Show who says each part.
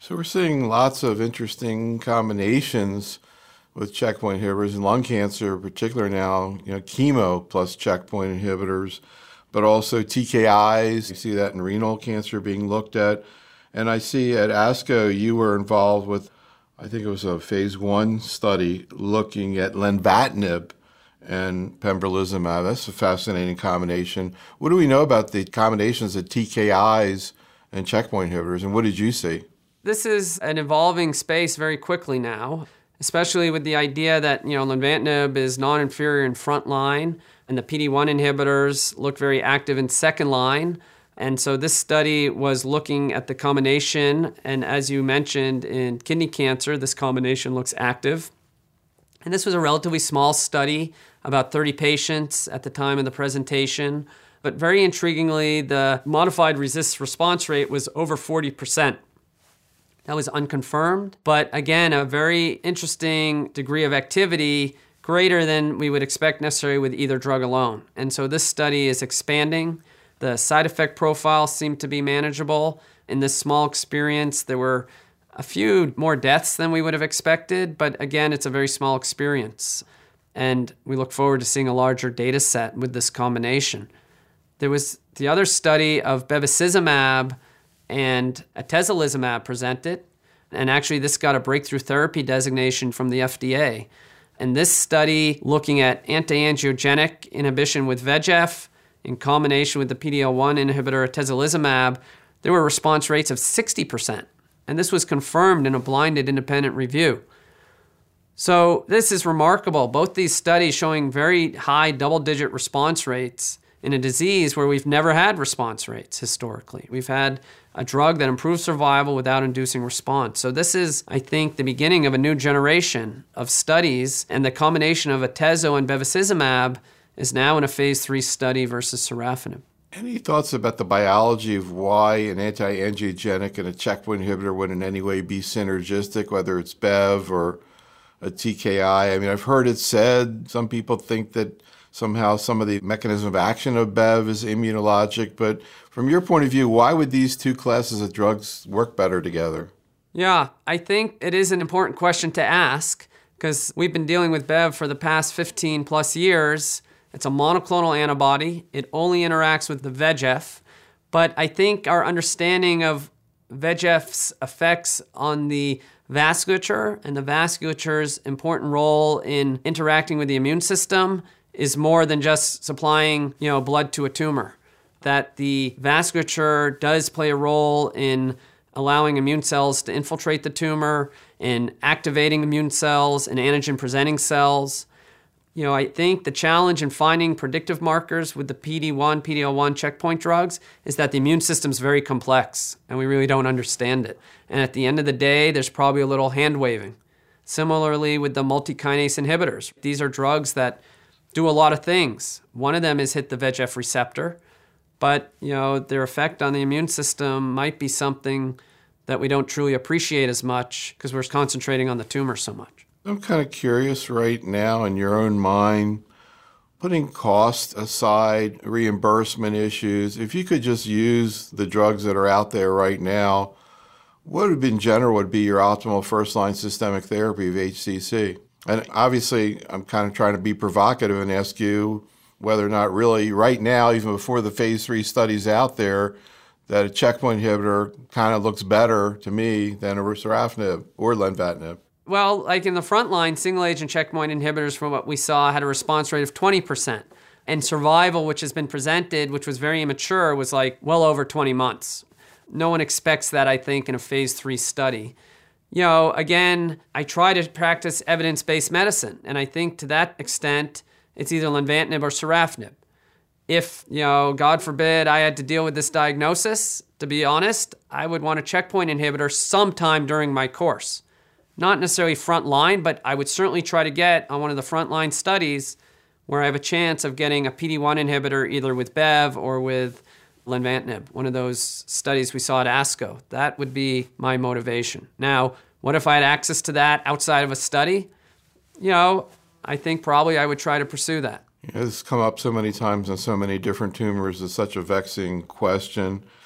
Speaker 1: So we're seeing lots of interesting combinations with checkpoint inhibitors in lung cancer, in particular now, chemo plus checkpoint inhibitors, but also TKIs. You see that in renal cancer being looked at. And I see at ASCO you were involved with, I think it was a phase 1 study looking at lenvatinib and pembrolizumab. That's a fascinating combination. What do we know about the combinations of TKIs and checkpoint inhibitors, and what did you see?
Speaker 2: This is an evolving space very quickly now, especially with the idea that, lenvatinib is non-inferior in front line, and the PD-1 inhibitors look very active in second line. And so this study was looking at the combination, and as you mentioned, in kidney cancer, this combination looks active. And this was a relatively small study, about 30 patients at the time of the presentation. But very intriguingly, the modified RECIST response rate was over 40%. That was unconfirmed, but again, a very interesting degree of activity, greater than we would expect necessarily with either drug alone. And so this study is expanding. The side effect profile seemed to be manageable. In this small experience, there were a few more deaths than we would have expected, but again, it's a very small experience. And we look forward to seeing a larger data set with this combination. There was the other study of bevacizumab and atezolizumab presented, and actually this got a breakthrough therapy designation from the FDA. And this study, looking at anti-angiogenic inhibition with VEGF in combination with the PD-L1 inhibitor atezolizumab, there were response rates of 60%. And this was confirmed in a blinded independent review. So this is remarkable. Both these studies showing very high double-digit response rates in a disease where we've never had response rates historically. We've had a drug that improves survival without inducing response. So this is, I think, the beginning of a new generation of studies, and the combination of atezo and bevacizumab is now in a phase 3 study versus sorafenib.
Speaker 1: Any thoughts about the biology of why an anti-angiogenic and a checkpoint inhibitor would in any way be synergistic, whether it's Bev or a TKI? I mean, I've heard it said, some people think that somehow some of the mechanism of action of Bev is immunologic, but from your point of view, why would these two classes of drugs work better together?
Speaker 2: Yeah, I think it is an important question to ask, because we've been dealing with Bev for the past 15 plus years. It's a monoclonal antibody. It only interacts with the VEGF. But I think our understanding of VEGF's effects on the vasculature and the vasculature's important role in interacting with the immune system is more than just supplying, blood to a tumor. That the vasculature does play a role in allowing immune cells to infiltrate the tumor, in activating immune cells and antigen-presenting cells. I think the challenge in finding predictive markers with the PD-1, PD-L1 checkpoint drugs is that the immune system's very complex, and we really don't understand it. And at the end of the day, there's probably a little hand-waving. Similarly with the multikinase inhibitors. These are drugs that do a lot of things. One of them is hit the VEGF receptor, but their effect on the immune system might be something that we don't truly appreciate as much because we're concentrating on the tumor so much.
Speaker 1: I'm kind of curious right now in your own mind, putting cost aside, reimbursement issues, if you could just use the drugs that are out there right now, what would in general would be your optimal first-line systemic therapy of HCC? And obviously, I'm kind of trying to be provocative and ask you whether or not really right now, even before the phase 3 studies out there, that a checkpoint inhibitor kind of looks better to me than a sorafenib or lenvatinib.
Speaker 2: Well, like in the front line, single-agent checkpoint inhibitors, from what we saw, had a response rate of 20%. And survival, which has been presented, which was very immature, was like well over 20 months. No one expects that, I think, in a phase 3 study. Again, I try to practice evidence-based medicine, and I think to that extent, it's either lenvatinib or sorafenib. If, God forbid, I had to deal with this diagnosis, to be honest, I would want a checkpoint inhibitor sometime during my course. Not necessarily front line, but I would certainly try to get on one of the front line studies where I have a chance of getting a PD-1 inhibitor either with Bev or with lenvatinib, one of those studies we saw at ASCO. That would be my motivation. Now, what if I had access to that outside of a study? I think probably I would try to pursue that.
Speaker 1: It's come up so many times on so many different tumors. It's such a vexing question.